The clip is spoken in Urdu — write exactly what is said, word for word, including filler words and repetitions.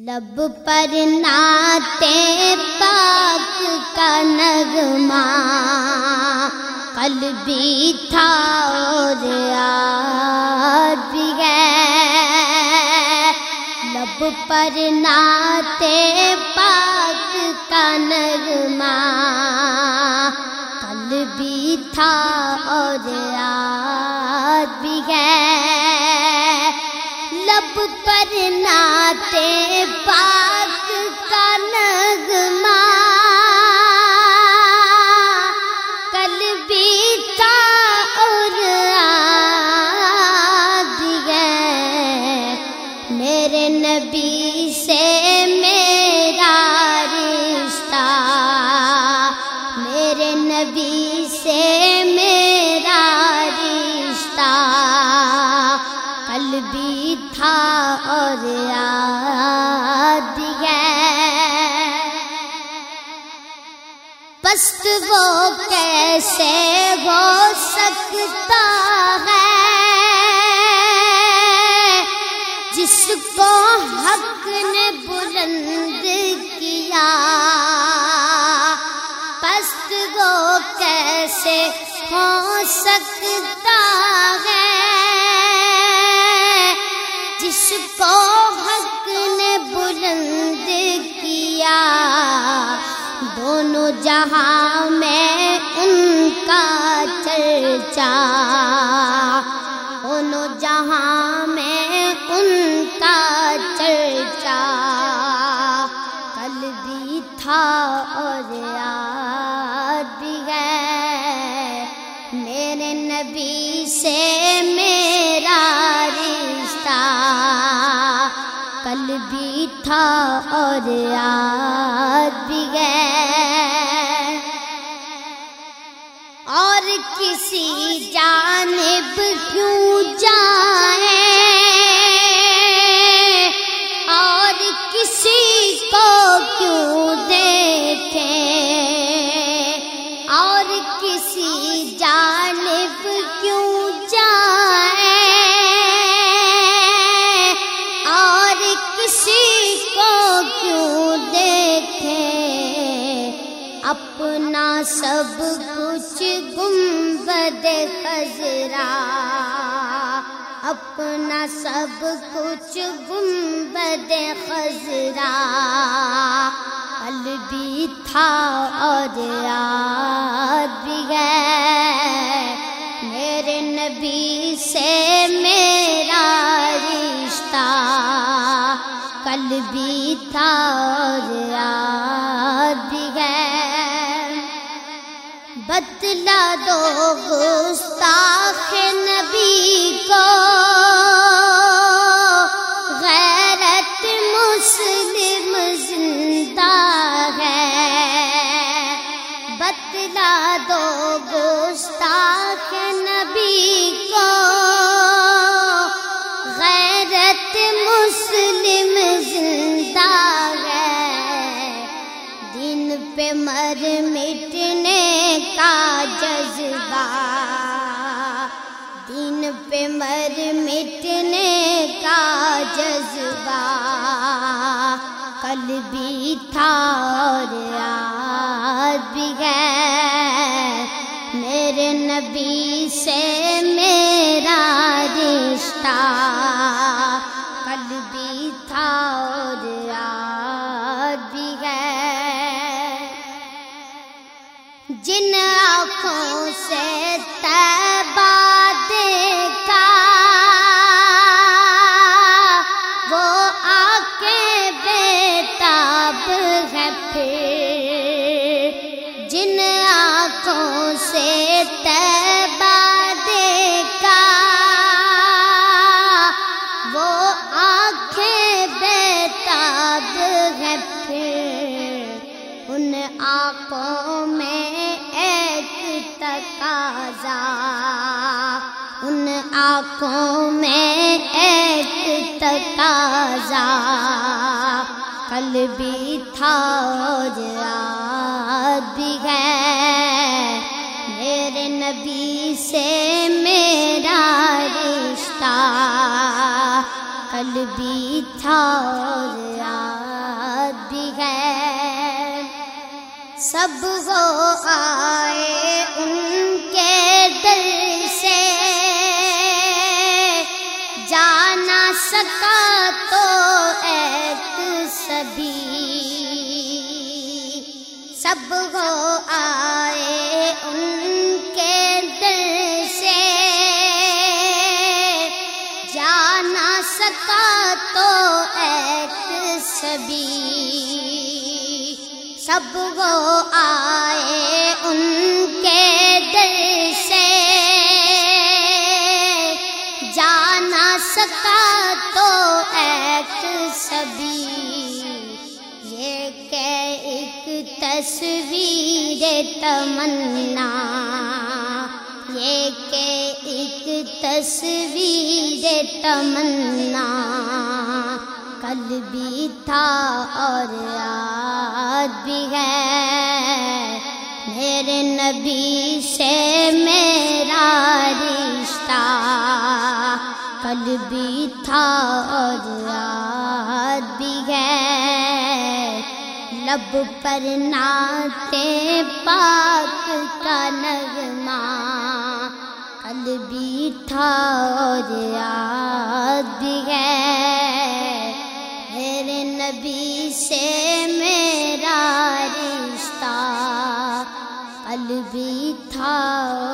لب پر نعت پاک کا نغمہ قلبی تھا اور آج بھی ہے، لب پر نعت پاک کا نغمہ قلبی تھا اور آج بھی ہے، لب پر نعت پاک کا نغمہ قلبی تھا اور آج ہے، میرے نبی سے میرا رشتہ، میرے نبی سے میرا رشتہ قلبی تھا اور آج ہے، پست وہ کیسے ہو سکتا ہے جس کو حق نے بلند کیا، پست وہ کیسے ہو سکتا ہے جس کو حق نے بلند کیا، دونوں جہاں میں ان کا چرچا، دونوں جہاں میں ان کا چرچا قلبی تھا اور آج بھی ہے، میرے نبی سے میرا رشتہ قلبی تھا اور آج بھی ہے، اور کسی جانب کیوں جائیں اور کسی کو کیوں دیکھیں، اور کسی جانب کیوں جائیں اور کسی کو کیوں دیکھیں، اپنا سب کچھ گنبد خضرا، اپنا سب کچھ گنبد خضرا قلبی تھا اور آج بھی ہے، میرے نبی سے میرا رشتہ قلبی تھا اور آج بھی ہے، بتلا دو گستاخ نبی کو غیرت مسلم زندہ ہے، بتلا دو گستاخ نبی کو غیرت مسلم زندہ ہے، دین پہ مر مٹنے کا جذبہ، دین پہ مر مٹنے کا جذبہ قلبی تھا اور آج بھی ہے، میرے نبی سے میرا رشتہ قلبی تھا اور آج بھی ہے، جن آنکھوں سے طیبہ دیکھا وہ آنکھیں بیتاب ہے، پھر جن آنکھوں سے طیبہ دیکھا وہ آنکھیں بیتاب ہے، پھر ان آنکھوں میں ایک تقاضا، ان آنکھوں میں ایک تقاضا قلبی تھا اور آج بھی ہے، میرے نبی سے میرا رشتہ قلبی تھا اور سب ہو آئے ان کے دل سے، جا نہ سکا تو ایک سبھی، سب ہو آئے ان کے دل سے، جا نہ سکا تو ایک سبھی، سب وہ آئے ان کے دل سے، جا نہ سکا تو ایک سبھی، یہ کہ ایک تصویر تمنا، یہ کہ ایک تصویر تمنا، کل بھی تھا اور آج بھی ہے، میرے نبی سے میرا رشتہ، کل بھی تھا اور آج بھی ہے، لب پر نعت پاک کا نغمہ، کل بھی تھا اور آج بھی ہے، میرے نبی سے میرا رشتہ، کل بھی تھا